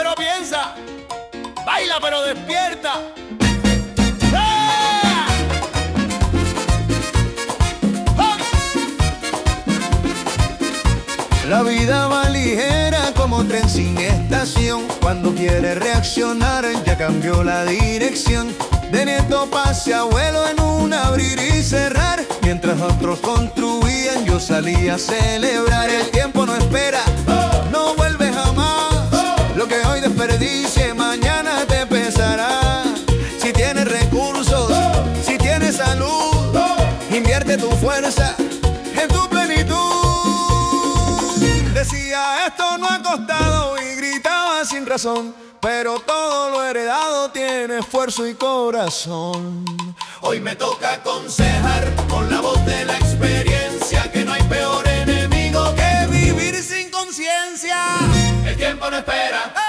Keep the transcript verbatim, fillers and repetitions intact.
pero piensa, baila pero despierta. La vida va ligera como tren sin estación. Cuando quiere reaccionar ya cambió la dirección. De nieto pase abuelo en un abrir y cerrar. Mientras otros construían yo salía a celebrar. El tiempo no espera, no vuelve jamás. Lo que hoy desperdicie mañana te pesará. Si tienes recursos, si tienes salud, invierte tu fuerza en tu plenitud. Decía esto no ha costado y gritaba sin razón, pero todo lo heredado tiene esfuerzo y corazón. Hoy me toca aconsejar con la voz de la experiencia que no hay peor enemigo que vivir sin conciencia. El tiempo no espera.